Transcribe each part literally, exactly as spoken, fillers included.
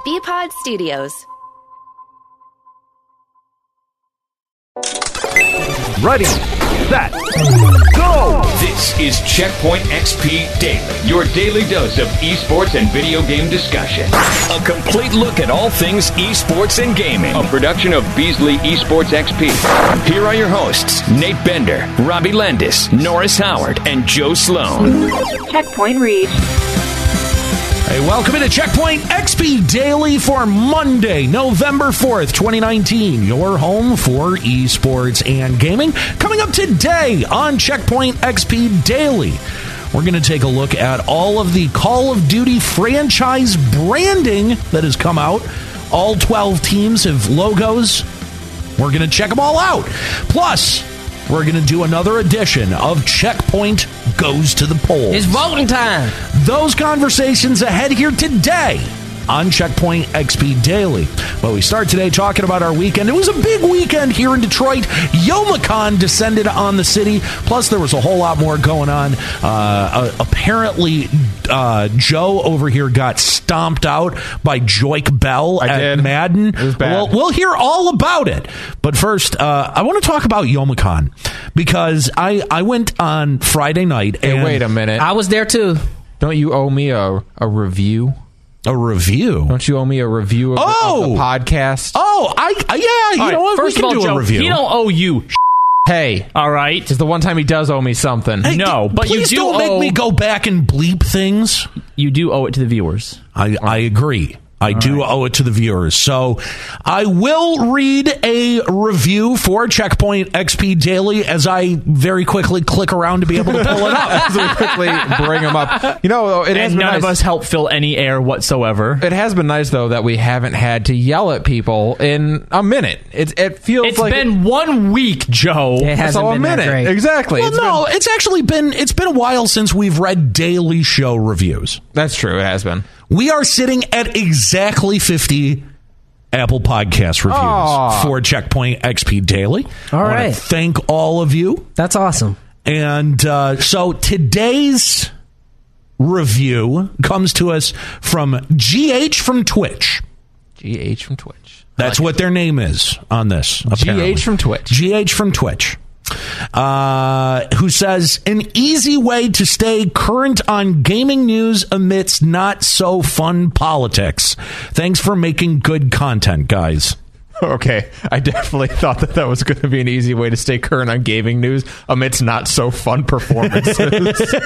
B-Pod Studios. Ready, set, go! This is Checkpoint X P Daily, your daily dose of esports and video game discussion. A complete look at all things esports and gaming. A production of Beasley Esports X P. Here are your hosts, Nate Bender, Robbie Landis, Norris Howard, and Joe Sloan. Checkpoint reached. Hey, welcome into Checkpoint X P Daily for Monday, November fourth, twenty nineteen. Your home for esports and gaming. Coming up today on Checkpoint X P Daily, we're going to take a look at all of the Call of Duty franchise branding that has come out. All twelve teams have logos. We're going to check them all out. Plus, we're going to do another edition of Checkpoint Goes to the Polls. It's voting time. Those conversations ahead here today on Checkpoint X P Daily. But we start today talking about our weekend. It was a big weekend here in Detroit. Youmacon descended on the city. Plus, there was a whole lot more going on. Uh, uh, apparently, uh, Joe over here got stomped out by Joik Bell I at did. Madden. It was bad. Well, we'll hear all about it. But first, uh, I want to talk about Youmacon because I, I went on Friday night. Hey, and wait a minute. I was there too. Don't you owe me a, a review? A review? Don't you owe me a review of, oh! the, of the podcast? Oh, I, I yeah, you all know right, what? First we can of all, do Joe, a review. he don't owe you. Hey, all right. It's the one time he does owe me something. Hey, no, d- but you please do don't owe, make me go back and bleep things. You do owe it to the viewers. I, I agree. I All do right. owe it to the viewers. So I will read a review for Checkpoint X P Daily as I very quickly click around to be able to pull it up. As we quickly bring them up. You know, it has and been none nice. of us help fill any air whatsoever. It has been nice, though, that we haven't had to yell at people in a minute. It, it feels it's like... It's been it, one week, Joe. It hasn't so been a minute. that great. Exactly. Well, it's no, been, it's actually been, it's been a while since we've read daily show reviews. That's true. It has been. We are sitting at exactly fifty Apple Podcast reviews Aww. for Checkpoint X P Daily. All I want right. to thank all of you. That's awesome. And uh, so today's review comes to us from G H from Twitch. G H from Twitch. That's like what it. their name is on this. Apparently. G H from Twitch. G H from Twitch. Uh, who says, an easy way to stay current on gaming news amidst not so fun politics. Thanks for making good content, guys. Okay, I definitely thought that that was going to be an easy way to stay current on gaming news amidst not so fun performances. Thought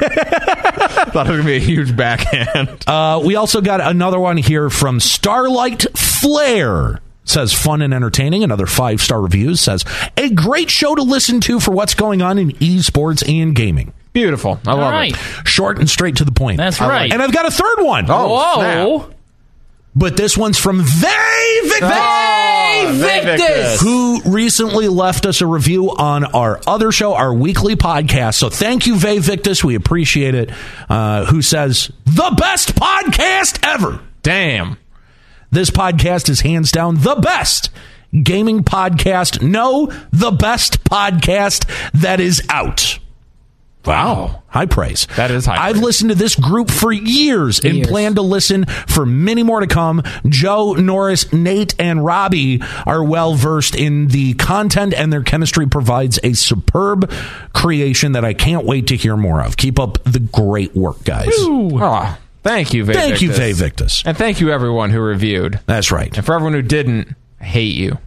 it was going to be a huge backhand. Uh, we also got another one here from Starlight Flare. Says fun and entertaining. Another five-star review says a great show to listen to for what's going on in esports and gaming. Beautiful. I love All right. it. Short and straight to the point. That's I right. Like and I've got a third one. Oh, Whoa. snap. But this one's from Vay Victus, Oh, Vay Victus. who recently left us a review on our other show, our weekly podcast. So thank you, Vay Victus. We appreciate it. Uh, who says, the best podcast ever. Damn. This podcast is hands down the best gaming podcast. No, the best podcast that is out. Wow. High praise. That is high I've praise. listened to this group for years, and Years. plan to listen for many more to come. Joe, Norris, Nate, and Robbie are well versed in the content, and their chemistry provides a superb creation that I can't wait to hear more of. Keep up the great work, guys. Oh, thank you, Vay Thank Victus. you, Vay Victus. And thank you, everyone who reviewed. That's right. And for everyone who didn't, I hate you.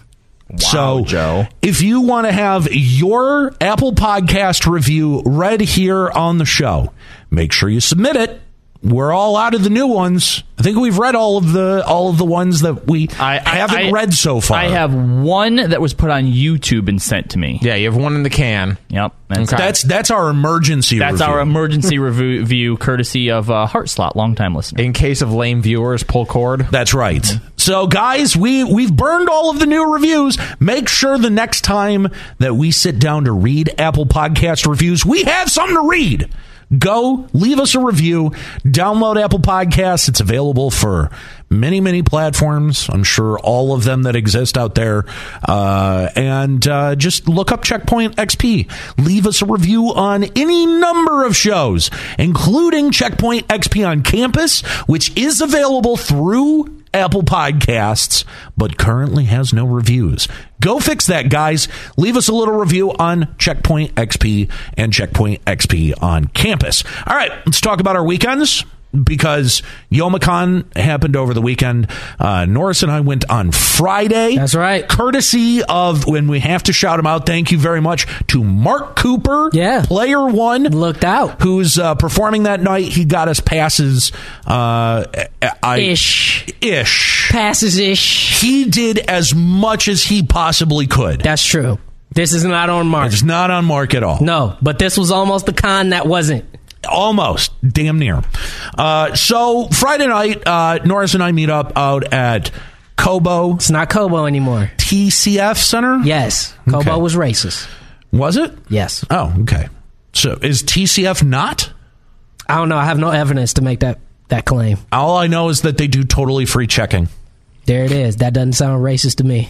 So, Joe. if you want to have your Apple Podcast review read here on the show, make sure you submit it. We're all out of the new ones. I think we've read all of the all of the ones that we I, I haven't I, read so far. I have one that was put on YouTube and sent to me. Yeah, you have one in the can. Yep. That's, Okay. That's that's our emergency. that's review. our emergency review, review, courtesy of uh, Heartslot, longtime listener. In case of lame viewers, pull cord. That's right. So, guys, we we've burned all of the new reviews. Make sure the next time that we sit down to read Apple Podcast reviews, we have something to read. Go leave us a review. Download Apple Podcasts. It's available for many, many platforms. I'm sure all of them that exist out there. Uh, and uh, just look up Checkpoint X P. Leave us a review on any number of shows, including Checkpoint X P on Campus, which is available through Apple Podcasts, but currently has no reviews. Go fix that, guys. Leave us a little review on Checkpoint X P and Checkpoint X P on campus. All right, let's talk about our weekends, because Youmacon happened over the weekend. Uh, Norris and I went on Friday. That's right. Courtesy of, when we have to shout him out, thank you very much to Mark Cooper, yeah. player one. Looked out. Who's uh, performing that night. He got us passes. Uh, I, ish. Ish. Passes-ish. He did as much as he possibly could. That's true. This is not on Mark. It's not on Mark at all. No, but this was almost the con that wasn't. Almost. Damn near. Uh, so, Friday night, uh, Norris and I meet up out at Kobo. It's not Kobo anymore. T C F Center? Yes. Kobo Okay. was racist. Was it? Yes. Oh, okay. So, is T C F not? I don't know. I have no evidence to make that, that claim. All I know is that they do totally free checking. There it is. That doesn't sound racist to me.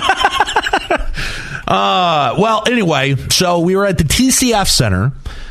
uh, well, anyway, so we were at the T C F Center.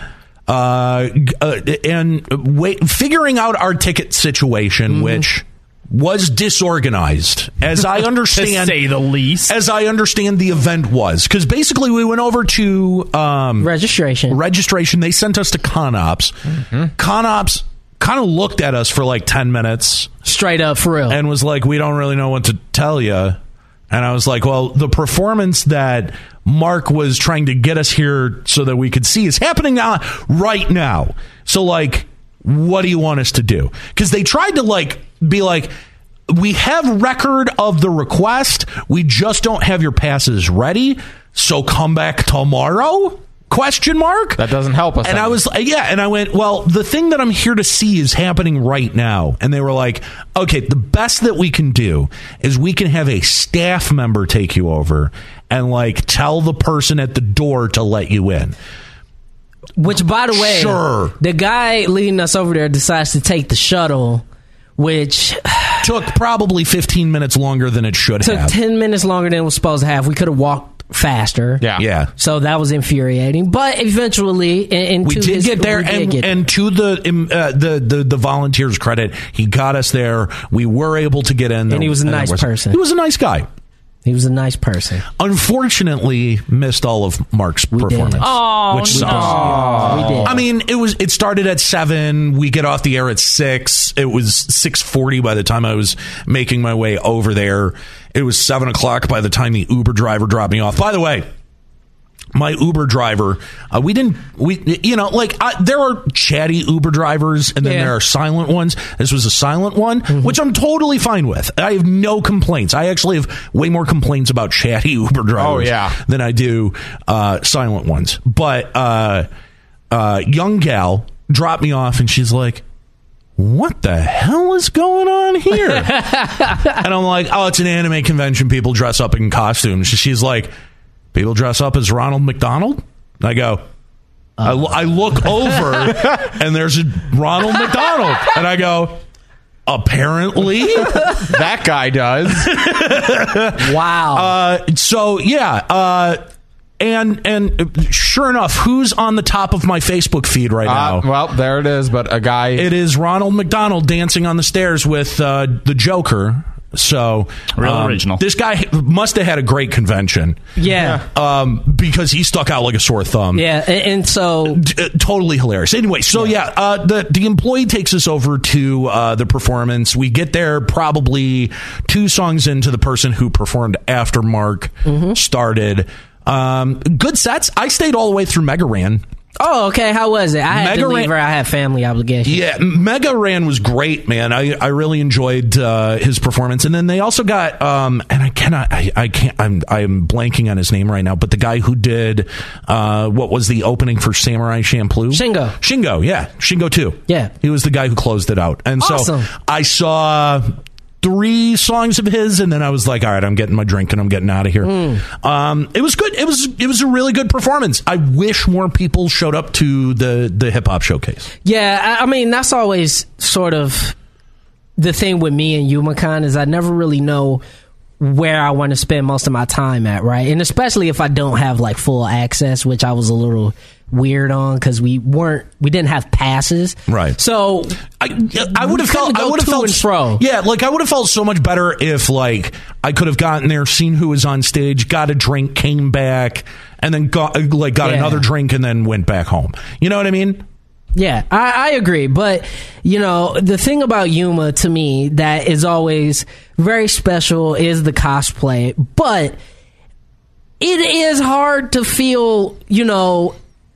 Uh, uh, and wait, figuring out our ticket situation, mm-hmm. which was disorganized, as I understand, to say the least. As I understand, the event was, because basically we went over to um, registration. Registration. They sent us to ConOps. Mm-hmm. ConOps kind of looked at us for like ten minutes, straight up for real, and was like, "We don't really know what to tell you." And I was like, well, the performance that Mark was trying to get us here so that we could see is happening now, right now. So, like, what do you want us to do? Because they tried to, like, be like, we have record of the request. We just don't have your passes ready. So come back tomorrow? Question mark? That doesn't help us. And I was, yeah, and I went, well, the thing that I'm here to see is happening right now. And they were like, okay, the best that we can do is we can have a staff member take you over and, like, tell the person at the door to let you in. Which, by the way, sure. the guy leading us over there decides to take the shuttle, which took probably fifteen minutes longer than it should took have. Took ten minutes longer than it was supposed to have. We could have walked faster. Yeah. Yeah. So that was infuriating. But eventually, and we did get there, and, get and to the, uh, the the the volunteers' credit, he got us there. We were able to get in, and he was a nice was, person. He was a nice guy. He was a nice person. Unfortunately, missed all of Mark's we performance. Did. Oh, which no. sucks. We did. I mean, it was. It started at seven. We get off the air at six. It was six forty by the time I was making my way over there. It was seven o'clock by the time the Uber driver dropped me off. By the way, my Uber driver, uh, we didn't, we, you know, like, I, there are chatty Uber drivers, and then yeah. there are silent ones. This was a silent one, mm-hmm. which I'm totally fine with. I have no complaints. I actually have way more complaints about chatty Uber drivers oh, yeah. than I do uh, silent ones. But uh, uh, young gal dropped me off, and she's like, what the hell is going on here? And I'm like, oh, it's an anime convention. People dress up in costumes. She's like, people dress up as Ronald McDonald? I go, I, I look over, and there's a Ronald McDonald. And I go, apparently. That guy does. Wow. Uh, so, yeah. Uh, and and sure enough, who's on the top of my Facebook feed right now? Uh, well, there it is, but a guy... It is Ronald McDonald dancing on the stairs with uh, the Joker. So real um, original. This guy must have had a great convention. Yeah, um, because he stuck out like a sore thumb. Yeah, and, and so D- uh, totally hilarious. Anyway, so yeah, yeah uh, the the employee takes us over to uh, the performance. We get there probably two songs into the person who performed after Mark mm-hmm. started. Um, good sets. I stayed all the way through Mega Ran. Oh, okay. How was it? I had Mega to leave Ran- her. I had family obligations. Yeah, Mega Ran was great, man. I, I really enjoyed uh, his performance. And then they also got, um, and I cannot, I, I can't, I'm I'm blanking on his name right now, but the guy who did, uh, what was the opening for Samurai Champloo? Shingo. Shingo, yeah. Shingo two. Yeah. He was the guy who closed it out. And awesome. so I saw three songs of his, and then I was like, all right, I'm getting my drink and I'm getting out of here. Mm. Um, it was good. It was it was a really good performance. I wish more people showed up to the, the hip hop showcase. Yeah, I, I mean, that's always sort of the thing with me and Youmacon is I never really know where I want to spend most of my time at, right? And especially if I don't have like full access, which I was a little weird on because we weren't, we didn't have passes, right? So I, I would have felt, I would have felt, and fro. yeah, like I would have felt so much better if like I could have gotten there, seen who was on stage, got a drink, came back, and then got like got Yeah. another drink, and then went back home. You know what I mean? Yeah, I, I agree. But, you know, the thing about Yuma to me that is always very special is the cosplay. But it is hard to feel, you know,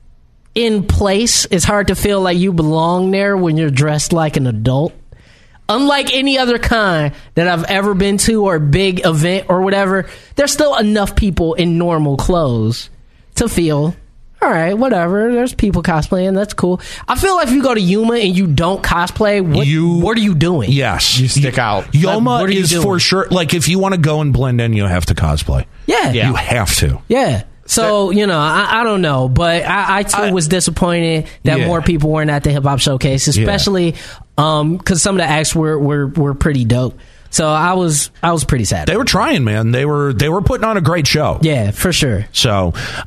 in place. It's hard to feel like you belong there when you're dressed like an adult. Unlike any other con that I've ever been to or big event or whatever, there's still enough people in normal clothes to feel, all right, whatever. There's people cosplaying. That's cool. I feel like if you go to Yuma and you don't cosplay, what, You- what are you doing? Yes, You stick out. Yoma What are you is doing? for sure. Like if you want to go and blend in, you have to cosplay. Yeah. You have to. Yeah. So, you know, I, I don't know, but I, I too I- was disappointed that Yeah. more people weren't at the Hip Hop Showcase, especially um, because some of the acts were, were, were pretty dope. So I was I was pretty sad. They were trying, man. They were they were putting on a great show. Yeah, for sure. So uh,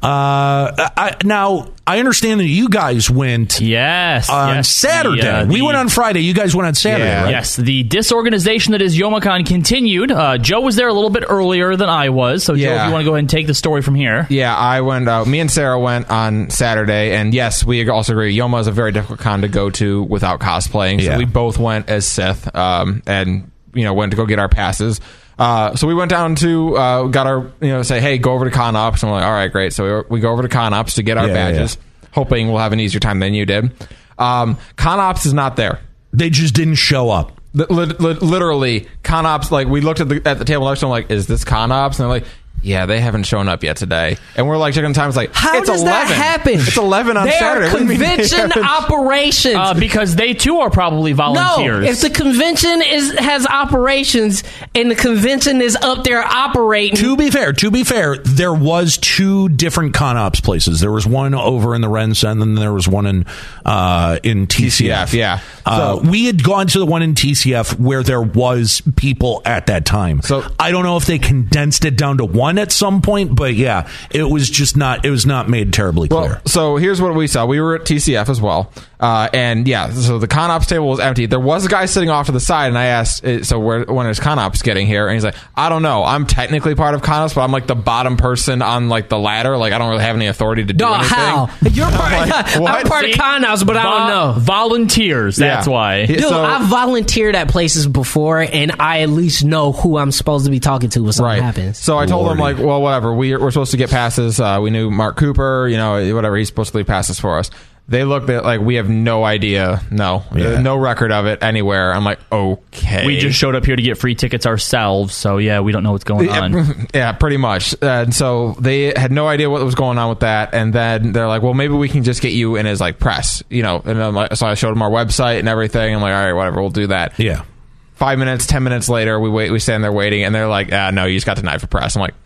I, now I understand that you guys went Yes. on yes, Saturday. the, uh, we the- went on Friday. You guys went on Saturday, Yeah. right? Yes, the disorganization that is YomaCon continued. Uh, Joe was there a little bit earlier than I was, so Joe, Yeah. if you want to go ahead and take the story from here. Yeah, I went. Uh, me and Sarah went on Saturday, and yes, we also agree. Yoma is a very difficult con to go to without cosplaying. So Yeah. we both went as Sith, um, and you know went to go get our passes. Uh, so we went down to uh, got our you know say hey go over to ConOps, and we're like all right great. So we, we go over to ConOps to get our Yeah, badges, hoping we'll have an easier time than you did. Um, ConOps is not there. They just didn't show up. Li- li- li- literally, ConOps, like, we looked at the at the table next to them, like, is this ConOps? And they're like, yeah, they haven't shown up yet today. And we're like checking the time. It's like, How it's does eleven. that happen? It's eleven on they Saturday. Are What do you mean they convention haven't- operations. Uh, because they too are probably volunteers. No, if the convention is has operations and the convention is up there operating, To be fair, to be fair, there was two different ConOps places. There was one over in the Ren Center, and then there was one in uh, in T C F. T C F, yeah. Uh, So- we had gone to the one in T C F where there was people at that time. So- I don't know if they condensed it down to one at some point, but yeah, it was just not. It was not made terribly clear. Well, so here's what we saw. We were at T C F as well. Uh, and yeah, so the ConOps table was empty. There was a guy sitting off to the side, and I asked, eh, so where, when is ConOps getting here? And he's like, I don't know. I'm technically part of ConOps, but I'm like the bottom person on like the ladder. Like, I don't really have any authority to do dog, anything. how? You're part, like, I'm what? part of See? ConOps, but I don't Vol- know. Volunteers, that's Yeah. why. Dude, Dude, So- I've volunteered at places before, and I at least know who I'm supposed to be talking to when something Right. happens. So I told him, Lordy. like, well, whatever. We, we're supposed to get passes. Uh, we knew Mark Cooper, you know, whatever. He's supposed to leave passes for us. They looked at, like, we have no idea. No. Yeah. No record of it anywhere. I'm like, okay. We just showed up here to get free tickets ourselves, so yeah, we don't know what's going on. Yeah, pretty much. And so they had no idea what was going on with that. And then they're like, well, maybe we can just get you in as, like, press, you know. And I'm like, so I showed them our website and everything. I'm like, all right, whatever, we'll do that. Yeah. Five minutes, ten minutes later, we wait, we stand there waiting, and they're like, ah, no, you just got denied for press. I'm like,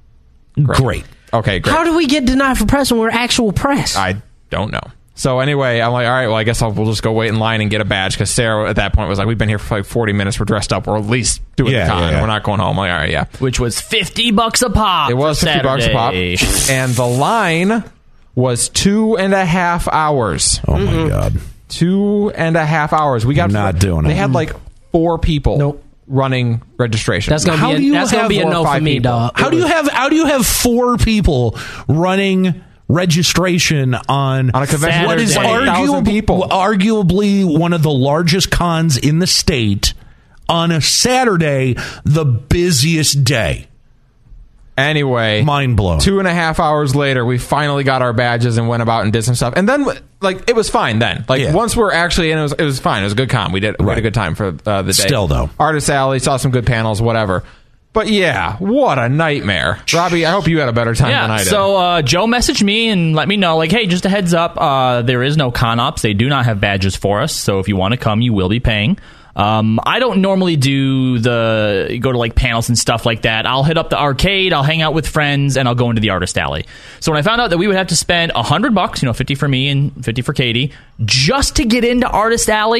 Great. okay, great. How do we get denied for press when we're actual press? I don't know. So anyway, I'm like, all right, well, I guess I'll, we'll just go wait in line and get a badge, because Sarah at that point was like, we've been here for like forty minutes, we're dressed up, or at least doing Yeah, the con. yeah, yeah. We're not going home. I'm like, all right, yeah. Which was fifty bucks a pop. It was for fifty bucks a pop, Saturday. and the line was two and a half hours. Oh my God. Two and a half hours. We got Not doing They it. had like four people Nope. running registration. That's gonna How be do a, you that's gonna have be a four or no for five me, people? dog. How do you have how do you have four people running registration on On a convention what is Saturday. twenty thousand arguably, people. arguably one of the largest cons in the state on a Saturday, the busiest day? Anyway, Mind blown. Two and a half hours later, we finally got our badges and went about and did some stuff. And then, like, it was fine then. Like, Yeah. once we're actually in, it was, it was fine. It was a good con. We did we had Right. a good time for uh, the day. Still, though. Artist Alley, saw some good panels, whatever. But yeah, what a nightmare. Robbie, I hope you had a better time than I Yeah, did. so uh, Joe messaged me and let me know, like, hey, just a heads up, uh, there is no ConOps. They do not have badges for us, so if you want to come, you will be paying. Um, I don't normally do the go to like panels and stuff like that. I'll hit up the arcade, I'll hang out with friends, and I'll go into the Artist Alley. So when I found out that we would have to spend a hundred bucks, you know, fifty for me and fifty for Katie, just to get into Artist Alley,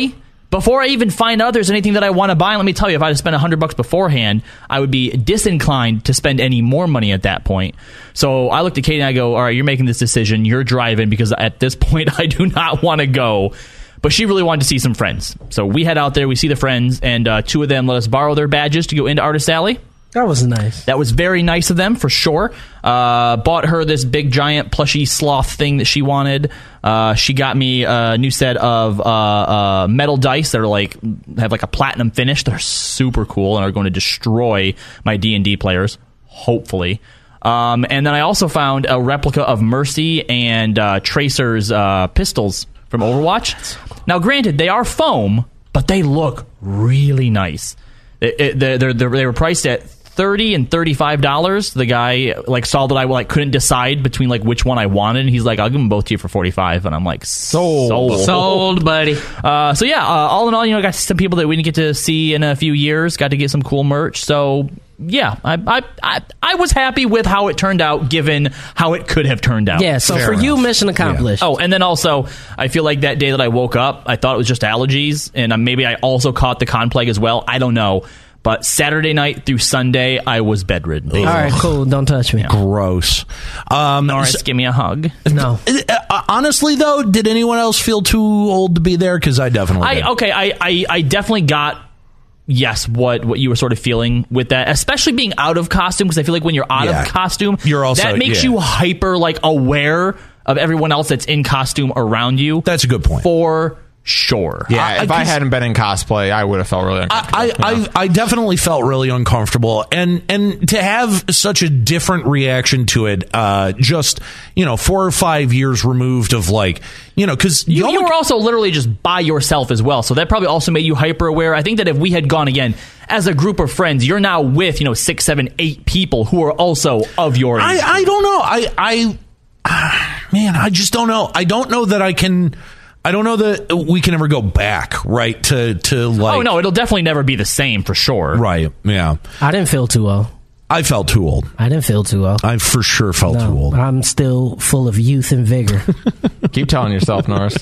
before I even find out there's anything that I want to buy, let me tell you, if I had spent one hundred bucks beforehand, I would be disinclined to spend any more money at that point. So I looked at Katie and I go, all right, you're making this decision. You're driving because at this point I do not want to go. But she really wanted to see some friends. So we head out there, we see the friends, and uh, two of them let us borrow their badges to go into Artist Alley. That was nice. That was very nice of them, for sure. Uh, bought her this big, giant, plushy sloth thing that she wanted. Uh, she got me a new set of uh, uh, metal dice that are like have like a platinum finish. They're super cool and are going to destroy my D and D players, hopefully. Um, and then I also found a replica of Mercy and uh, Tracer's uh, pistols from Overwatch. Now, granted, they are foam, but they look really nice. It, it, they're, they're, they were priced at thirty and thirty-five dollars. The guy like saw that I like couldn't decide between like which one I wanted, and he's like, "I'll give them both to you for forty-five." And I'm like, "Sold, sold, sold buddy." Uh, so yeah, uh, all in all, you know, I got some people that we didn't get to see in a few years. Got to get some cool merch. So yeah, I I I, I was happy with how it turned out, given how it could have turned out. Yeah. So Fair for enough. you, mission accomplished. Yeah. Oh, and then also, I feel like that day that I woke up, I thought it was just allergies, and uh, maybe I also caught the con plague as well. I don't know. But Saturday night through Sunday, I was bedridden. All right, cool. Don't touch me. Gross. Um, Norris, so- give me a hug. No. Uh, honestly, though, did anyone else feel too old to be there? Because I definitely did. I okay, I, I, I definitely got yes what what you were sort of feeling with that, especially being out of costume, because I feel like when you're out Yeah. of costume, You're also- that makes yeah. you hyper like aware of everyone else that's in costume around you. That's a good point. For sure. Yeah, I- if I- I hadn't been in cosplay, I would have felt really uncomfortable. I, I, I, I definitely felt really uncomfortable, and and to have such a different reaction to it, uh, just you know, four or five years removed of like, you know, because You, you were also literally just by yourself as well, so that probably also made you hyper aware. I think that if we had gone again as a group of friends, you're now with, you know, six, seven, eight people who are also of your age. I, I don't know. I, I, ah, man, I just don't know. I don't know that I can. I don't know that we can ever go back, right? To to like. Oh no, it'll definitely never be the same for sure. Right. Yeah. I didn't feel too old. I felt too old. I didn't feel too old. I for sure felt No, too old. I'm still full of youth and vigor. Keep telling yourself, Norris.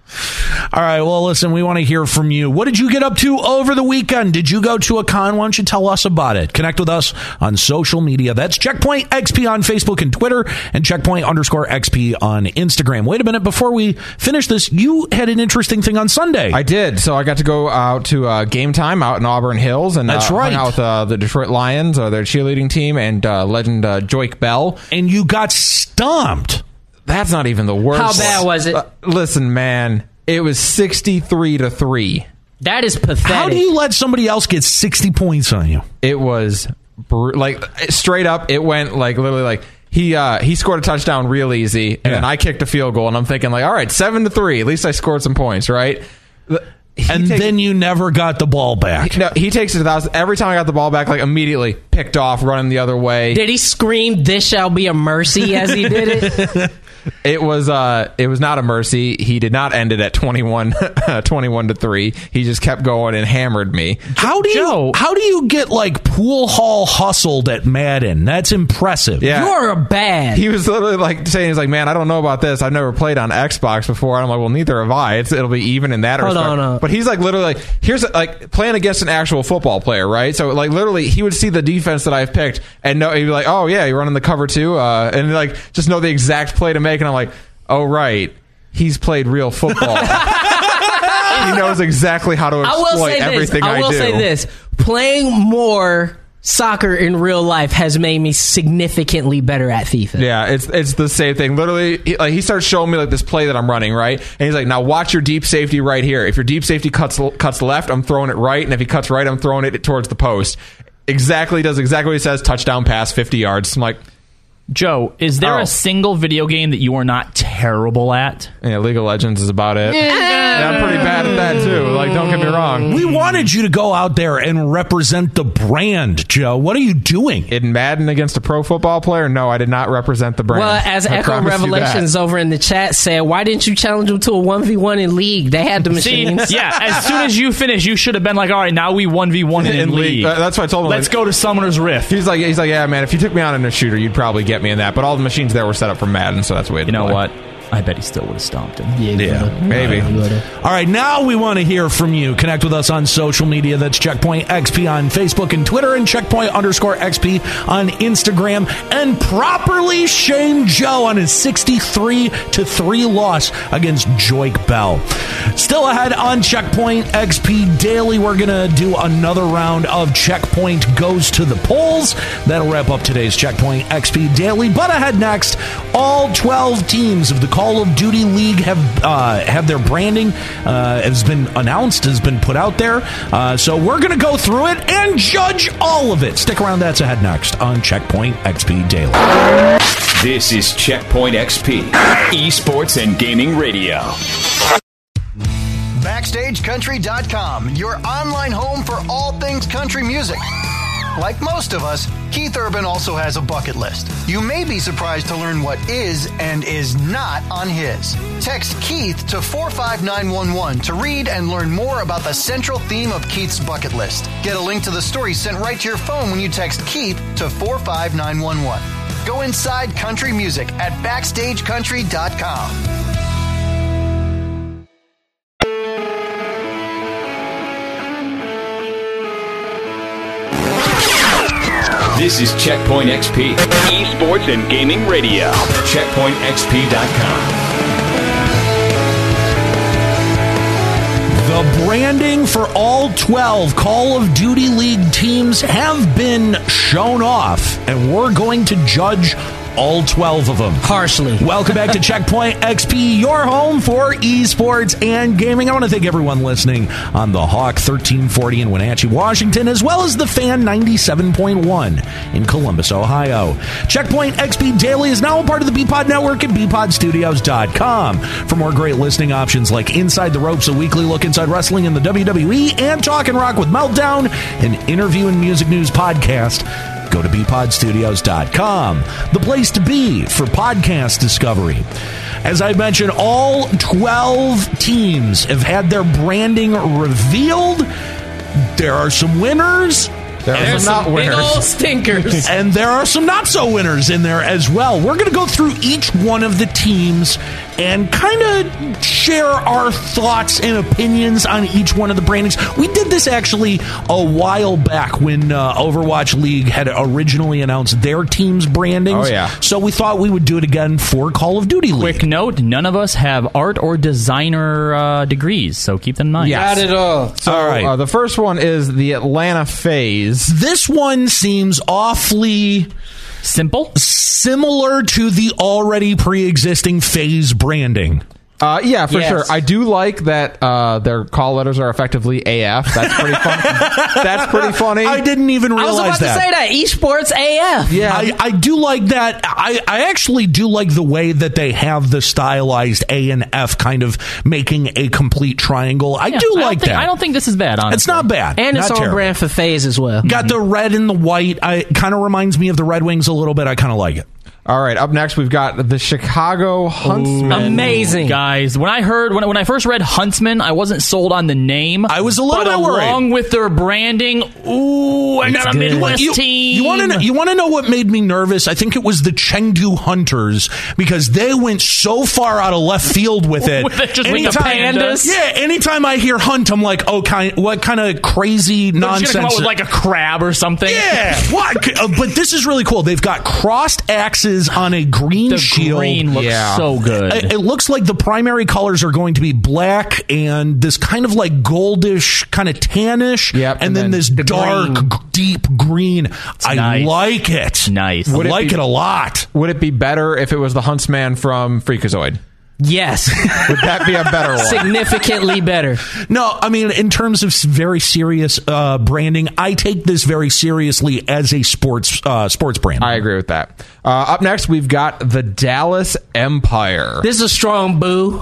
All right. Well, listen, we want to hear from you. What did you get up to over the weekend? Did you go to a con? Why don't you tell us about it? Connect with us on social media. That's Checkpoint X P on Facebook and Twitter, and Checkpoint underscore X P on Instagram. Wait a minute. Before we finish this, you had an interesting thing on Sunday. I did. So I got to go out to uh, Game Time out in Auburn Hills, and That's uh, right. hung out with uh, the Detroit Lions, uh, their cheerleading team, and uh, legend uh, Joik Bell. and you got stomped. That's not even the worst. How bad was it? Uh, listen, man, it was sixty-three to three. That is pathetic. How do you let somebody else get sixty points on you? It was br- like straight up. It went like literally like he uh, he scored a touchdown real easy, and Yeah. then I kicked a field goal, and I'm thinking like, all right, seven to three. At least I scored some points, right? He And takes- then you never got the ball back. no, he takes it to thousand. Every time I got the ball back, like immediately picked off, running the other way. Did he scream, "This shall be a mercy," as he did it? It was uh, it was not a mercy. He did not end it at twenty-one, twenty-one to three. He just kept going and hammered me. How do you Joe. how do you get like pool hall hustled at Madden? That's impressive. Yeah. You're bad. He was literally like saying, "He's like, man, I don't know about this. I've never played on Xbox before." And I'm like, "Well, neither have I. It's, it'll be even in that Hold respect." on, hold on. But he's like, literally, like, here's like playing against an actual football player, right? So like, literally, he would see the defense that I've picked and know he'd be like, "Oh yeah, you're running the cover too," uh, and like just know the exact play to make. And I'm like, "Oh right, he's played real football." He knows exactly how to I will exploit say this. everything I, I will do. say this: playing more soccer in real life has made me significantly better at FIFA. Yeah, it's it's the same thing. Literally, he, like, he starts showing me like this play that I'm running, right? And he's like, "Now watch your deep safety right here. If your deep safety cuts cuts left, I'm throwing it right, and if he cuts right, I'm throwing it towards the post." Exactly, does exactly what he says. Touchdown pass, fifty yards. I'm like, Joe, is there Oh. a single video game that you are not terrible at? yeah, League of Legends is about it. Yeah, I'm pretty bad at that too. Like, don't get me wrong. We wanted you to go out there and represent the brand, Joe. What are you doing? In Madden against a pro football player, no, I did not represent the brand. Well, as I Echo promise you that. Revelations over in the chat said, why didn't you challenge them to a one v one in League? They had the See, machines. yeah, as soon as you finish, you should have been like, all right, now we one v one in, In league. League. Uh, that's what I told him. Let's like, go to Summoner's Rift. He's like, he's like, yeah, man. If you took me on in a shooter, you'd probably get me in that. But all the machines there were set up for Madden, so that's the way to You know play. what? I bet he still would have stomped him. Yeah, maybe. All right, now we want to hear from you. Connect with us on social media. That's Checkpoint X P on Facebook and Twitter, and Checkpoint underscore X P on Instagram. And properly shame Joe on his sixty-three to three loss against Joik Bell. Still ahead on Checkpoint X P Daily, we're going to do another round of Checkpoint Goes to the Polls. That'll wrap up today's Checkpoint X P Daily. But ahead next, all twelve teams of the Call of Duty League have uh, have their branding uh, has been announced, has been put out there. Uh, so we're going to go through it and judge all of it. Stick around. That's ahead next on Checkpoint X P Daily. This is Checkpoint X P, Esports and Gaming Radio. Backstage Country dot com, your online home for all things country music. Like most of us, Keith Urban also has a bucket list. You may be surprised to learn what is and is not on his. Text Keith to four five nine one one to read and learn more about the central theme of Keith's bucket list. Get a link to the story sent right to your phone when you text Keith to four five nine one one. Go inside country music at Backstage Country dot com. This is Checkpoint X P, Esports and Gaming Radio. Checkpoint X P dot com. The branding for all twelve Call of Duty League teams have been shown off, and we're going to judge all twelve of them. Harshly. Welcome back to Checkpoint X P, your home for esports and gaming. I want to thank everyone listening on the Hawk thirteen forty in Wenatchee, Washington, as well as the Fan ninety-seven point one in Columbus, Ohio. Checkpoint X P Daily is now a part of the B Pod Network at B Pod Studios dot com. For more great listening options like Inside the Ropes, a weekly look inside wrestling and the W W E, and Talkin' Rock with Meltdown, an interview and music news podcast, go to B Pod Studios dot com, the place to be for podcast discovery. As I mentioned, all twelve teams have had their branding revealed. There are some winners. There are There's some some not big winners. old stinkers. And there are some not so winners in there as well. We're going to go through each one of the teams and kind of share our thoughts and opinions on each one of the brandings. We did this actually a while back when uh, Overwatch League had originally announced their team's brandings. Oh, yeah. So we thought we would do it again for Call of Duty League. Quick note, none of us have art or designer uh, degrees, so keep them in mind. Yes. Got it all. So, All right. uh, the first one is the Atlanta FaZe. This one seems awfully Simple? similar to the already pre-existing FaZe branding. Uh, yeah, for Yes. sure. I do like that uh, their call letters are effectively A F. That's pretty fun. That's pretty funny. I didn't even I realize was about that. to say that. Esports A F. Yeah. I, I do like that. I, I actually do like the way that they have the stylized A and F kind of making a complete triangle. I Yeah, do I don't like think- that. I don't think this is bad, honestly. It's not bad. And Not it's on terrible. brand for FaZe as well. Got the red and the white. I it kind of reminds me of the Red Wings a little bit. I kind of like it. All right, up next we've got the Chicago Huntsmen. Amazing. Guys, when I heard when, when I first read Huntsman, I wasn't sold on the name. I was a little but bit worried. along with their branding, ooh, I got a good. Midwest You, team. you want to know, you want to know what made me nervous? I think it was the Chengdu Hunters because they went so far out of left field with it. With it, just with the Anytime- pandas? Yeah, anytime I hear Hunt, I'm like, oh, kind, what kind of crazy They're just nonsense? gonna come out with like a crab or something. Yeah, what? Uh, but this is really cool. They've got crossed axes on a green The shield. green looks Yeah. so good. It, it looks like the primary colors are going to be black and this kind of like goldish, kind of tannish, Yep, and, and then, then this the dark, green. g- deep green. I nice. like it. Nice. I Would it like be- it a lot. Would it be better if it was the Huntsman from Freakazoid? Yes. Would that be a better one? Significantly better. No, I mean, in terms of s- very serious uh, branding, I take this very seriously as a sports uh, sports brand. I agree with that. Uh, up next, we've got the Dallas Empire. This is a strong boo.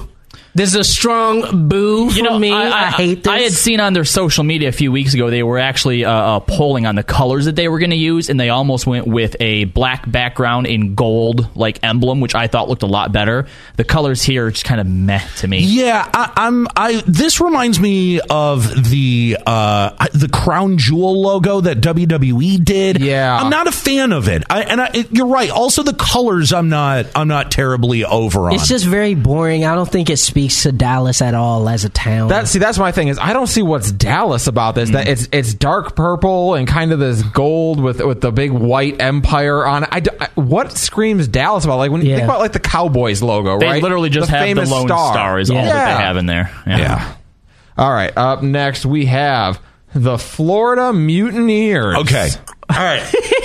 This is a strong boo for You know, me. I, I, I, hate this. I had seen on their social media a few weeks ago they were actually uh, uh, polling on the colors that they were going to use, and they almost went with a black background in gold like emblem, which I thought looked a lot better. The colors here are just kind of meh to me. Yeah, I, I'm. I this reminds me of the uh, the crown jewel logo that W W E did. Yeah. I'm not a fan of it. I, and I, it, you're right. Also, the colors, I'm not. I'm not terribly over on. It's just very boring. I don't think it speaks to Dallas at all as a town. That see, that's my thing is I don't see what's Dallas about this. That it's it's dark purple and kind of this gold with with the big white empire on it. I, d- I- what screams Dallas about? Like when you Yeah. think about like the Cowboys logo, They right? literally just the have the famous Lone star. Star is all Yeah. that they have in there. Yeah. Yeah. All right. Up next we have the Florida Mutineers. okay. All right.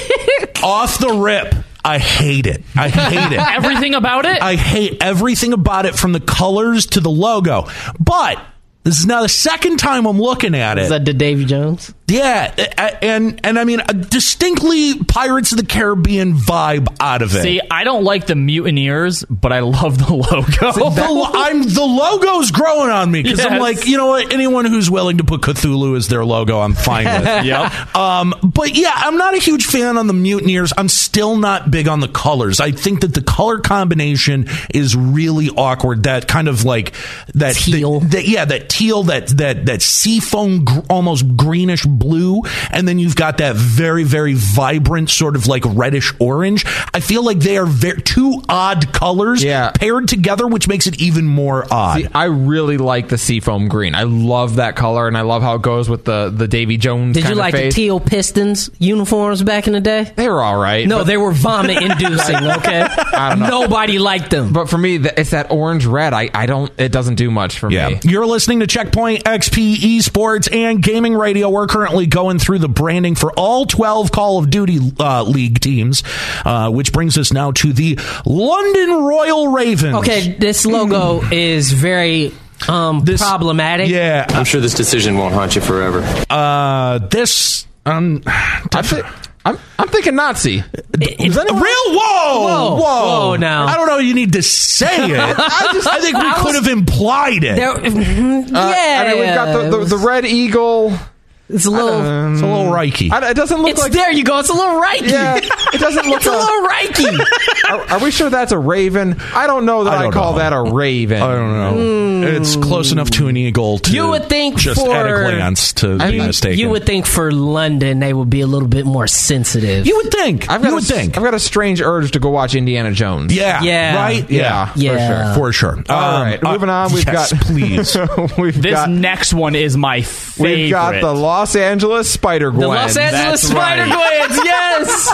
Off the rip, I hate it. I hate it. Everything about it? I hate everything about it, from the colors to the logo. But this is now the second time I'm looking at Is it. that the Davy Jones? Yeah, and and I mean a distinctly Pirates of the Caribbean vibe out of it. See, I don't like the Mutineers, but I love the logo. the, I'm the logo's growing on me because I'm Yes. like, you know what? Anyone who's willing to put Cthulhu as their logo, I'm fine with. Yep. Um, but yeah, I'm not a huge fan on the Mutineers. I'm still not big on the colors. I think that the color combination is really awkward. That kind of like that Teal. that- that- yeah, that teal, that that that seafoam, gr- almost greenish blue, and then you've got that very very vibrant sort of like reddish orange. I feel like they are very, two odd colors Yeah. paired together, which makes it even more odd. See, I really like the seafoam green. I love that color, and I love how it goes with the the Davy Jones. Did you kind of like face. the teal Pistons uniforms back in the day? They were all right. No, but, they were vomit inducing, okay? I don't know. Nobody liked them. but for me, th- it's that orange red. I, I don't. It doesn't do much for Yeah. me. You're listening to Checkpoint X P Esports and Gaming Radio. We're currently going through the branding for all twelve Call of Duty uh, League teams, uh, which brings us now to the London Royal Ravens. Okay, this logo is very um, This- problematic. Yeah. I'm sure this decision won't haunt you forever. Uh, this. Um, I thi- I'm, I'm thinking Nazi. It's real? Whoa! Whoa, whoa, now. I don't know. You need to say it. I, just, I think we I could was- have implied it. There- yeah, Uh, I mean, we've got the, the, the red eagle. it's a little. It's a little Reiki. I, it doesn't look It's like. there. You go. It's a little Reiki. Yeah, it doesn't look. It's a little Reiki. Are, are we sure that's a raven? I don't know that I I, don't call know. that a raven. I don't know. It's close enough to an eagle to You would think just for- at a glance to be mistaken. You would think for London they would be a little bit more sensitive. You would think. I've got you a, would think. I've got a strange urge to go watch Indiana Jones. Yeah. Yeah. Right? Yeah. Yeah. For sure. All Um, right, uh, moving on. We've yes, got please. we've This got next one is my favorite. we've got the Los Angeles Spider Gwen. the Los Angeles That's Spider right. Gwens. Yes.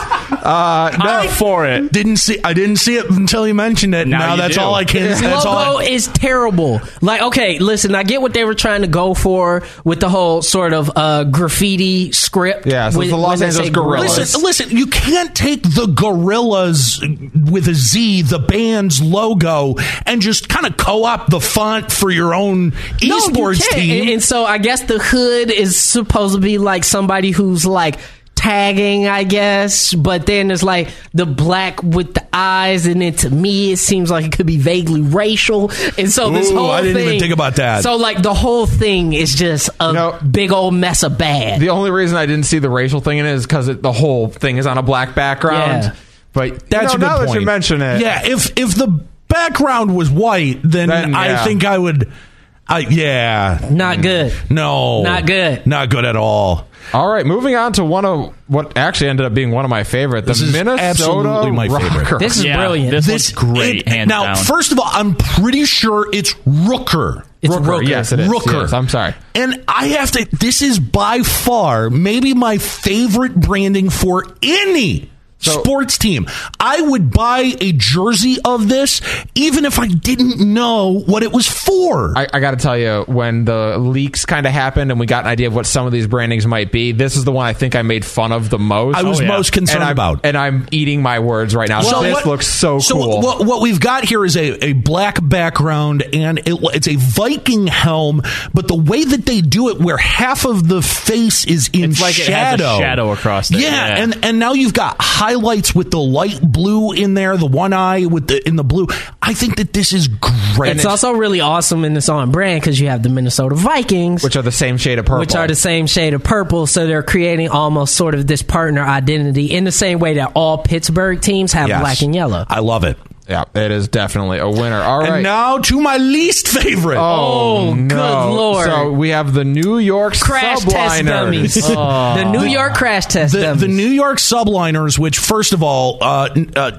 I'm for it. Didn't see. I didn't see it until you mentioned it. Now Now, you that's do. all I can. That's all. Logo I, is terrible. Like, okay, listen, I get what they were trying to go for with the whole sort of uh, graffiti script. Yeah, so with- it's the Los when they Angeles say Gorillas. Listen, listen. You can't take the Gorillas with a Z, the band's logo, and just kind of co-op the font for your own No, you esports can't. team. And, and so I guess the hood is supposed to be like somebody who's like tagging, I guess, but then there's like the black with the eyes, and then to me it seems like it could be vaguely racial, and so this Ooh, whole I didn't thing, even think about that. So like the whole thing is just a You know, big old mess of bad. The only reason I didn't see the racial thing in it is because the whole thing is on a black background. Yeah. But That's you know, a good now point. that you mention it, Yeah, if if the background was white, then, Then, I yeah. think I would. I yeah, Not good. no, Not good. not good at all. All right, moving on to one of what actually ended up being one of my favorite, the This is Minnesota absolutely my favorite. Rocker. This is Yeah, brilliant. This, This looks great, it- hands now, down. first of all, I'm pretty sure it's Rooker. It's Rooker, Rooker. yes, it is. Rooker. Yes, I'm sorry. And I have to. This is by far maybe my favorite branding for any So- sports team. I would buy a jersey of this even if I didn't know what it was for. I, I got to tell you, when the leaks kind of happened and we got an idea of what some of these brandings might be, this is the one I think I made fun of the most. I was Oh, yeah. most concerned and I'm, about. and I'm eating my words right now. So this what- looks so, so cool. what, what we've got here is a, a black background, and it, it's a Viking helm, but the way that they do it, where half of the face is in It's like it has a shadow, shadow across it, Yeah, yeah. and and now you've got highlights with the light blue in there, the one eye with the in the blue. I think that this is great. It's also really awesome and it's on brand because you have the Minnesota Vikings, which are the same shade of purple. Which are the same shade of purple, so they're creating almost sort of this partner identity in the same way that all Pittsburgh teams have Yes. black and yellow. I love it. Yeah, it is definitely a winner. All right. And now to my least favorite. Oh, Oh, no. good Lord. So we have the New York Crash test dummies. Subliners. The New York crash test The, dummies. the New York Subliners, which first of all, uh, uh,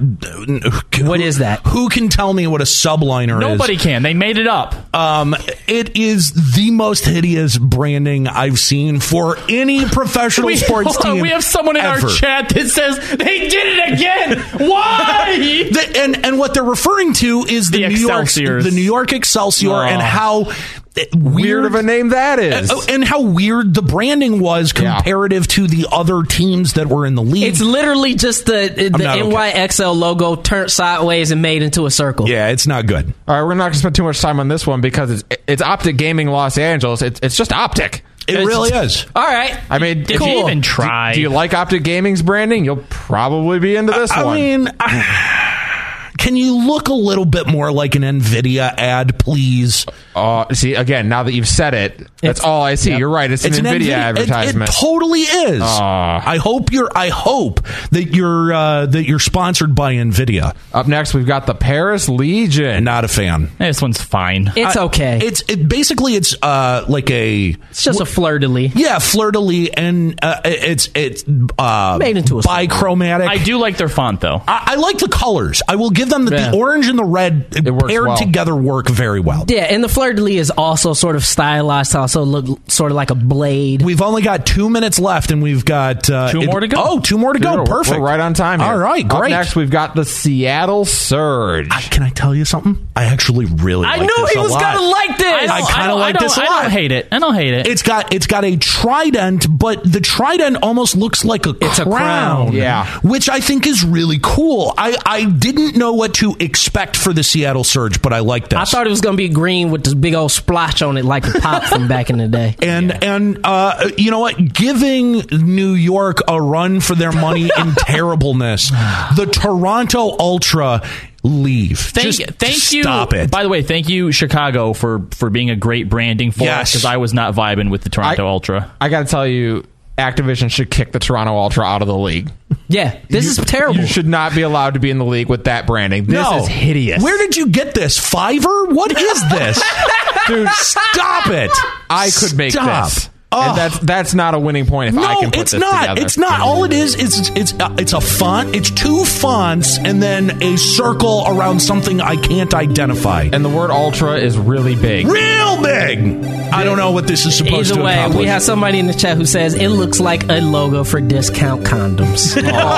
What is that? Who can tell me what a subliner Nobody is? can. They made it up. Um, it is the most hideous branding I've seen for any professional We, sports hold on, team. we have someone in ever. our chat that says they did it again. Why? The, and and what they're referring to is the, The New York Excelsiors. the New York Excelsior Oh. and how weird, Weird of a name that is. uh, and how weird the branding was Yeah. comparative to the other teams that were in the league. It's literally just the the not okay. N Y X L logo turned sideways and made into a circle. yeah, it's not good. All right, we're not going to spend too much time on this one because it's it's Optic Gaming Los Angeles. It's it's just Optic. It It's- really is. All right. I mean, Did if you you even try? Do you like Optic Gaming's branding? You'll probably be into this I one. mean, I- can you look a little bit more like an NVIDIA ad, please? Uh, see, again, now that you've said it, that's It's- all I see. yep. You're right. It's, an NVIDIA it- advertisement. It, totally is. Aw. I hope you're. I hope that you're uh, that you're sponsored by NVIDIA. Up next, we've got the Paris Legion. Not a fan. This one's fine. It's I- okay. It's it basically it's uh like a It's just a fleur de lis. yeah fleur de lis and uh, it's it's uh Made into a bichromatic. I do like their font though. I, I like the colors. I will give them the, Yeah. the orange and the red works paired well. together work very well. Yeah, and the fleur de lis is also sort of stylized to also look sort of like a blade. We've only got two minutes left, and we've got uh, Two more to go. Oh, two more to go. We're- Perfect. We're right on time here. All right, Up great. next, we've got the Seattle Surge. I- Can I tell you something? I actually really I like knew this he a was lot. gonna like this. I, I don't- kinda don't- like I don't- this a I lot. don't hate it. I don't hate it. It's got it's got a trident, but the trident almost looks like a It's a crown. crown. Yeah. Which I think is really cool. I, I didn't know what to expect for the Seattle Surge, but I like this. I thought it was going to be green with this big old splotch on it like a pop from back in the day. And and uh, you know what? Giving New York a run for their money in terribleness. The Toronto Ultra leave. Thank, Just thank you. Stop it. By the way, thank you, Chicago, for for being a great branding for Yes. us because I was not vibing with the Toronto I- Ultra. I got to tell you, Activision should kick the Toronto Ultra out of the league. Yeah, this is terrible. You should not be allowed to be in the league with that branding. This no. is hideous. Where did you get this? Fiverr? What is this? Dude, stop it. I could make Stop. this. Oh. And that's that's not a winning point if No, I can put it's this not. together. It's not. All it is is it's uh, it's a font. It's two fonts and then a circle around something I can't identify. And the word ultra is really big. Real big. I don't know what this is supposed Either to way, accomplish. we have somebody in the chat who says it looks like a logo for discount condoms.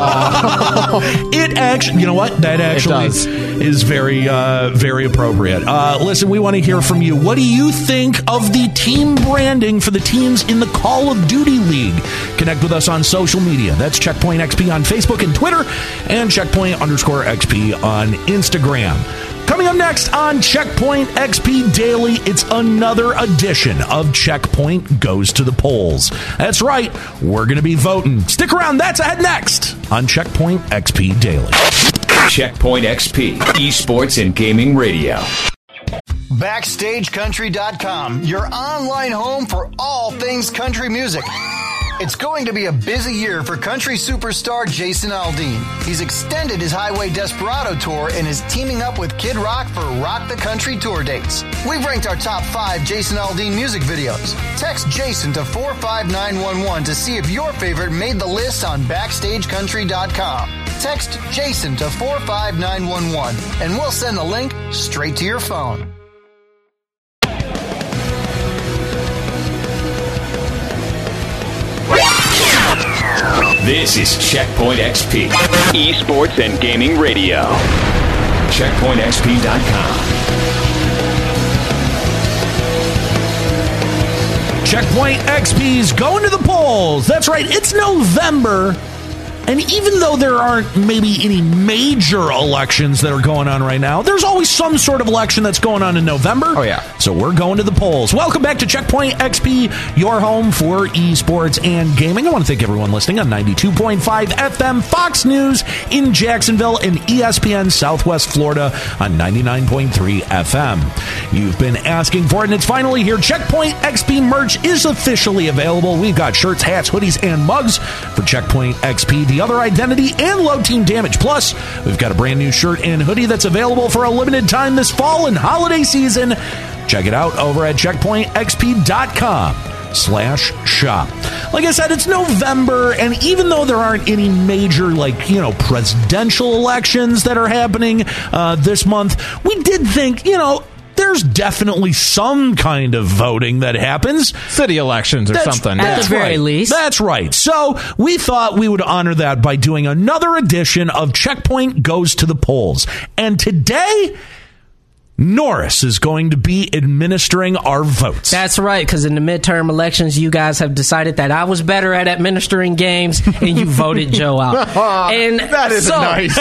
It actually, you know what? That actually does. is very, uh, very appropriate. Uh, listen, we want to hear from you. What do you think of the team branding for the teams in the Call of Duty League? Connect with us on social media. That's Checkpoint X P on Facebook and Twitter, and Checkpoint underscore X P on Instagram. Coming up next on Checkpoint X P Daily, it's another edition of Checkpoint Goes to the Polls. That's right, we're going to be voting. Stick around, that's ahead next on Checkpoint X P Daily. Checkpoint X P, esports and gaming radio. Backstage Country dot com, your online home for all things country music. It's going to be a busy year for country superstar Jason Aldean. He's extended his Highway Desperado tour and is teaming up with Kid Rock for Rock the Country tour dates. We've ranked our top five Jason Aldean music videos. Text Jason to four five nine one one to see if your favorite made the list on Backstage Country dot com. Text Jason to four five nine one one and we'll send the link straight to your phone. This is Checkpoint X P, esports and gaming radio. Checkpoint X P dot com. Checkpoint X P's going to the polls. That's right, it's November. And even though there aren't maybe any major elections that are going on right now, there's always some sort of election that's going on in November. Oh, yeah. So we're going to the polls. Welcome back to Checkpoint X P, your home for esports and gaming. I want to thank everyone listening on ninety-two point five F M Fox News in Jacksonville and E S P N Southwest Florida on ninety-nine point three F M. You've been asking for it, and it's finally here. Checkpoint X P merch is officially available. We've got shirts, hats, hoodies, and mugs for Checkpoint X P, The Other Identity, and Low Team Damage. Plus, we've got a brand new shirt and hoodie that's available for a limited time this fall and holiday season. Check it out over at checkpoint x p dot com slash shop. Like I said, it's November, and even though there aren't any major, like, you know, presidential elections that are happening uh, this month, we did think, you know, there's definitely some kind of voting that happens. City elections or That's, something. At That's the very right. least. That's right. So we thought we would honor that by doing another edition of Checkpoint Goes to the Polls. And today, Norris is going to be administering our votes. That's right, because in the midterm elections, you guys have decided that I was better at administering games, and you voted Joe out. And that is so, nice.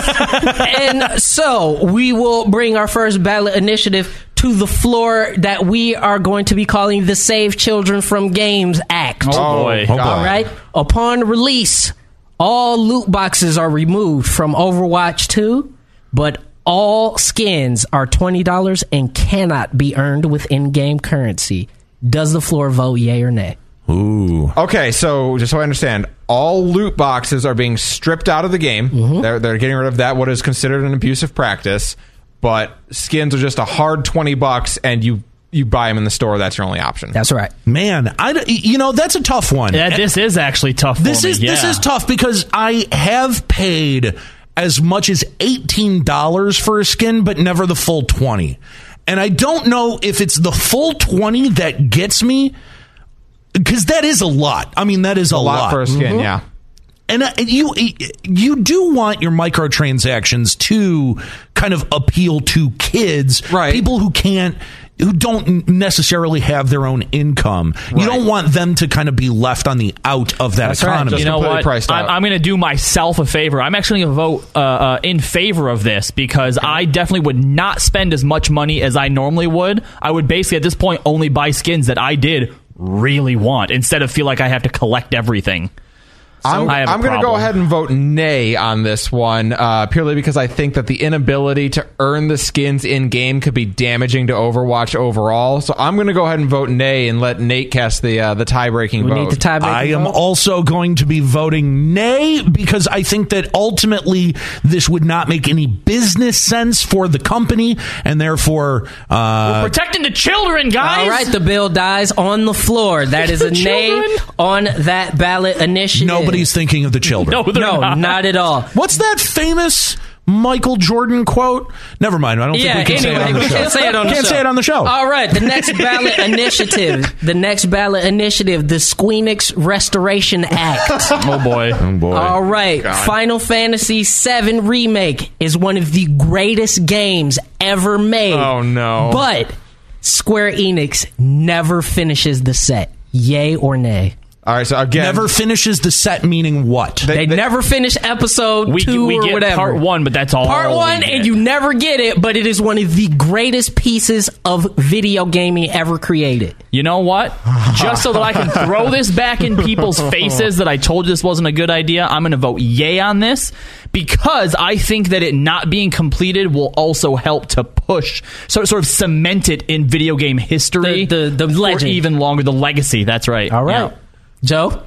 And so we will bring our first ballot initiative to the floor that we are going to be calling the Save Children from Games Act. Oh, boy. Oh, boy. All right. Upon release, all loot boxes are removed from Overwatch two, but all skins are twenty dollars and cannot be earned with in-game currency. Does the floor vote yay or nay? Ooh. Okay, so just so I understand, all loot boxes are being stripped out of the game. Mm-hmm. They're, they're getting rid of that, what is considered an abusive practice. But skins are just a hard twenty bucks, and you you buy them in the store. That's your only option. That's right. Man, I, you know, that's a tough one. Yeah, this is actually tough for This me. is yeah. this is tough because I have paid as much as eighteen dollars for a skin, but never the full twenty. And I don't know if it's the full twenty that gets me, because that is a lot. I mean, that is a, a lot, lot for a skin, Mhm. yeah. And uh, you you do want your microtransactions to kind of appeal to kids, Right. people who can't, who don't necessarily have their own income. You Right. don't want them to kind of be left on the out of that That's right. economy. Just You know completely what? priced I'm, out. I'm going to do myself a favor. I'm actually going to vote uh, uh, in favor of this because I definitely would not spend as much money as I normally would. I would basically, at this point, only buy skins that I did really want instead of feel like I have to collect everything. I'm, I have a I'm going to go problem. ahead and vote nay on this one, uh, purely because I think that the inability to earn the skins in game could be damaging to Overwatch overall. So I'm going to go ahead and vote nay and let Nate cast the uh, the tie breaking We vote. need the tiebreaker I am vote. also going to be voting nay because I think that ultimately this would not make any business sense for the company, and therefore uh, Protecting the children, guys. All right, the bill dies on the floor. That is a nay Children? on that ballot initiative. nobody's thinking of the children. No, they're No, not. not at all. What's that famous Michael Jordan quote? Never mind. I don't Yeah, think we can anyway, say it on the we show. can't say it on the Can't show. say it on the show. All right, the next ballot initiative, the next ballot initiative, the Squeenix Restoration Act. Oh, boy. Oh, boy. All right, Final Fantasy seven Remake is one of the greatest games ever made. Oh, no. But Square Enix never finishes the set. Yay or nay? All right, so again, Never finishes the set, meaning what? They, they- never finish episode We, two we or get whatever. part one, but that's all. Part we one, get. and you never get it, but it is one of the greatest pieces of video gaming ever created. You know what? Just so that I can throw this back in people's faces that I told you this wasn't a good idea, I'm going to vote yay on this because I think that it not being completed will also help to push, sort sort of cement it in video game history. The- the- the for legend. even longer, the legacy. That's right. All right. Yeah. Joe?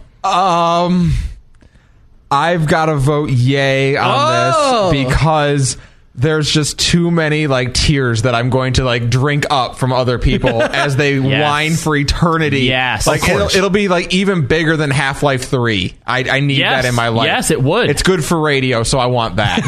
Um, I've got to vote yay on Oh. this because there's just too many like tears that I'm going to like drink up from other people as they Yes. whine for eternity. Yes, like of it'll, course. it'll be like even bigger than Half-Life three. I, I need Yes. that in my life. Yes, it would. It's good for radio, so I want that.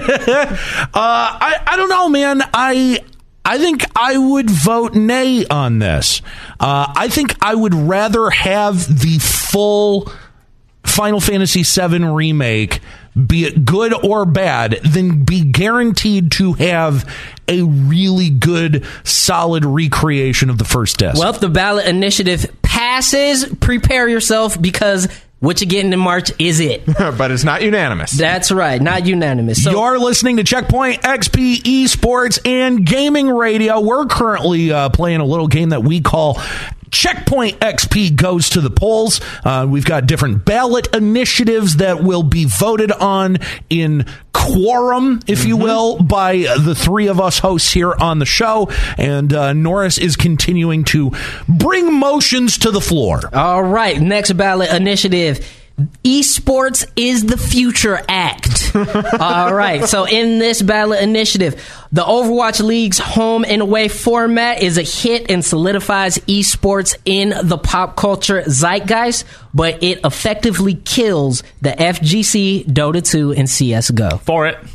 Uh, I, I don't know, man. I I think I would vote nay on this. Uh, I think I would rather have the full Final Fantasy seven Remake, be it good or bad, than be guaranteed to have a really good, solid recreation of the first disc. Well, if the ballot initiative passes, prepare yourself because What you're getting in March is it. But it's not unanimous. That's right, not unanimous. So, You're listening to Checkpoint X P Esports and Gaming Radio. We're currently uh, playing a little game that we call Checkpoint X P Goes to the Polls. Uh, we've got different ballot initiatives that will be voted on in quorum, if you will, by the three of us hosts here on the show. And uh, Norris is continuing to bring motions to the floor. all right, next ballot initiative. Esports is the Future Act. All right. So in this ballot initiative, the Overwatch League's home and away format is a hit and solidifies esports in the pop culture zeitgeist, but it effectively kills the F G C, Dota two, and C S G O. For it.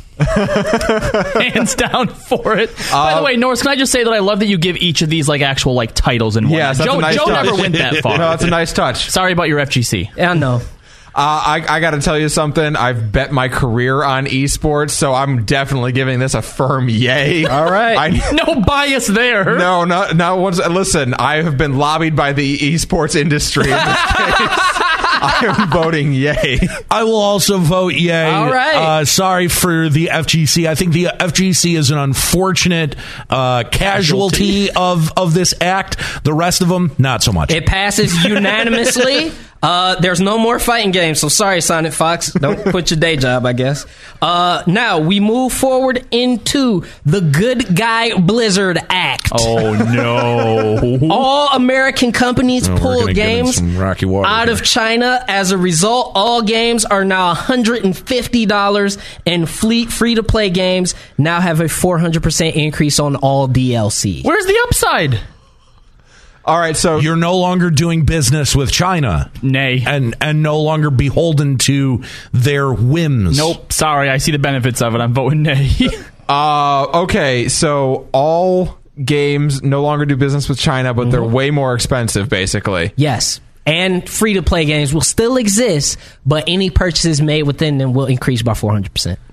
Hands down for it. By the way, Norris, can I just say that I love that you give each of these like actual like titles and Yes, that's Joe, a nice Joe touch. never went that far. No, that's a nice touch. Sorry about your F G C. I know. Uh, I, I got to tell you something. I've bet my career on esports, so I'm definitely giving this a firm yay. All right. I, No bias there. no, not not once. Listen, I have been lobbied by the esports industry in this case. I am voting yay. I will also vote yay. All right. Uh, sorry for the F G C. I think the F G C is an unfortunate uh, casualty of, of this act. The rest of them, not so much. It passes unanimously. Uh, there's no more fighting games, so sorry, Sonic Fox. Don't quit your day job, I guess. Uh, now, we move forward into the Good Guy Blizzard Act. Oh, no. All American companies Oh, we're pull gonna get in games some rocky water out here. of China. As a result, all games are now one hundred fifty dollars, and fleet free-to-play games now have a four hundred percent increase on all D L C. Where's the upside? All right, so You're no longer doing business with China. Nay. And and no longer beholden to their whims. Nope. Sorry, I see the benefits of it. I'm voting nay. uh, okay, so all games no longer do business with China, but they're way more expensive, basically. Yes. And free-to-play games will still exist, but any purchases made within them will increase by four hundred percent.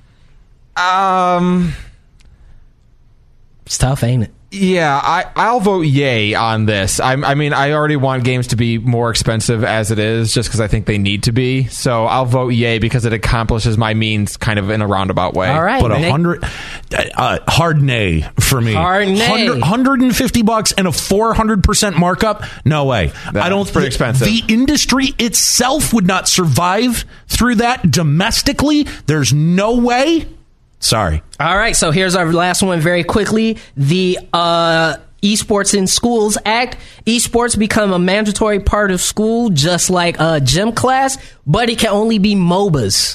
Um, It's tough, ain't it? yeah, I I'll vote yay on this. I, I mean, I already want games to be more expensive as it is, just because I think they need to be. So I'll vote yay because it accomplishes my means kind of in a roundabout way. All right. But a Nick. hundred, uh, hard nay for me. Hard nay. one hundred, one hundred fifty bucks and a four hundred percent markup? No way. That's I don't pretty thi- expensive. The industry itself would not survive through that domestically. There's no way. Sorry. All right, so here's our last one very quickly. The uh, Esports in Schools Act. Esports become a mandatory part of school, just like a gym class, but it can only be MOBAs.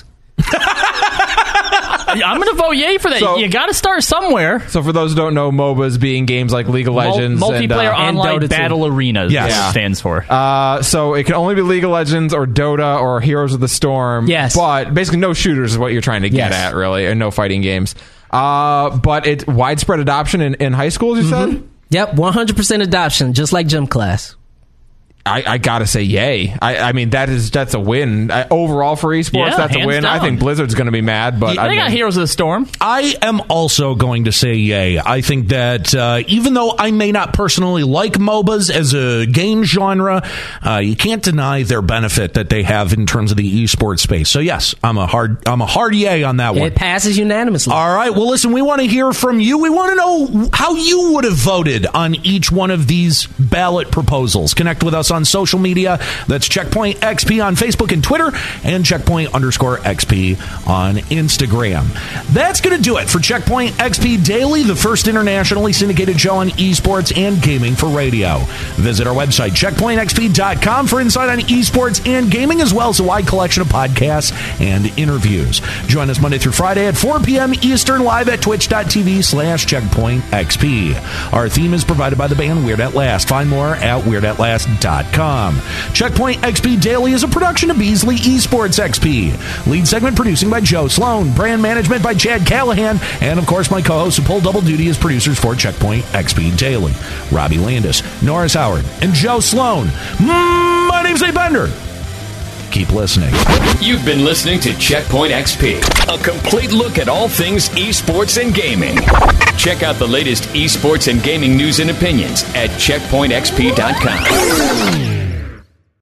I'm going to vote yay for that. So- you got to start somewhere. So for those who don't know, MOBAs being games like League of Mul- Legends, multiplayer and, uh, online Dota two. battle arenas. Yes. Yes. Yeah. It stands for. Uh, so it can only be League of Legends or Dota or Heroes of the Storm. Yes. But basically no shooters is what you're trying to get Yes. at, really, and no fighting games. Uh, but it's widespread adoption in, in high schools, you said? Yep, one hundred percent adoption, just like gym class. I, I gotta say yay. I, I mean, that is that's a win. I, overall for esports, Yeah, that's a hands win. I down. think Blizzard's going to be mad, but they I got mean, Heroes of the Storm. I am also going to say yay. I think that uh, even though I may not personally like MOBAs as a game genre, uh, you can't deny their benefit that they have in terms of the esports space. So yes, I'm a hard I'm a hard yay on that one. It passes unanimously. All right. Well, listen, we want to hear from you. We want to know how you would have voted on each one of these ballot proposals. Connect with us on social media. That's Checkpoint X P on Facebook and Twitter, and Checkpoint underscore X P on Instagram. That's going to do it for Checkpoint X P Daily, the first internationally syndicated show on esports and gaming for radio. Visit our website, checkpoint x p dot com, for insight on esports and gaming, as well as a wide collection of podcasts and interviews. Join us Monday through Friday at four p.m. Eastern, live at twitch.tv slash checkpoint xp. Our theme is provided by the band Weird At Last. Find more at weird at last dot com. Checkpoint X P Daily is a production of Beasley Esports X P. Lead segment producing by Joe Sloan. Brand management by Chad Callahan. And, of course, my co-hosts who pull double duty as producers for Checkpoint X P Daily. Robbie Landis, Norris Howard, and Joe Sloan. Mm, my name's Nate Bender. Keep listening. You've been listening to Checkpoint X P, a complete look at all things esports and gaming. Check out the latest esports and gaming news and opinions at checkpoint x p dot com.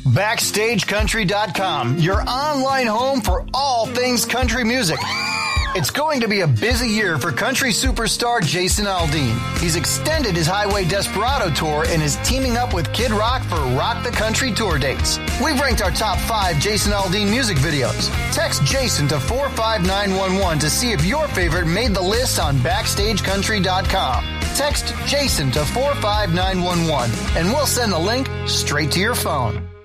Backstage Country dot com, your online home for all things country music. It's going to be a busy year for country superstar Jason Aldean. He's extended his Highway Desperado tour and is teaming up with Kid Rock for Rock the Country tour dates. We've ranked our top five Jason Aldean music videos. Text Jason to four five nine one one to see if your favorite made the list on Backstage Country dot com. Text Jason to four five nine one one and we'll send the link straight to your phone.